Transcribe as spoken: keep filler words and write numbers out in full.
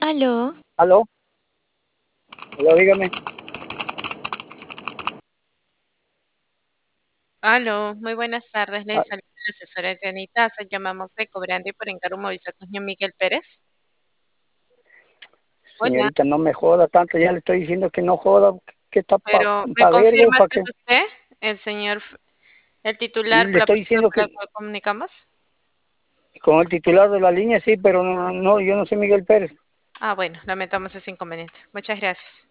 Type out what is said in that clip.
Aló. ¿Aló? ¿Aló? Dígame. Aló, muy buenas tardes. Le Ah, saluda la asesora Jenny Taza. Llamamos de Cobrande por encargo Movistar con señor Miguel Pérez. Hola, señorita, no me joda tanto. Ya le estoy diciendo que no joda. ¿Qué está para pero ¿me pa vergo? confirma ¿Para que qué? es usted el señor, F- el Y titular, le la estoy persona diciendo con la que cual comunicamos? con el titular de la línea sí, pero no, no, yo no soy Miguel Pérez. Ah, bueno, lamentamos ese inconveniente. Muchas gracias.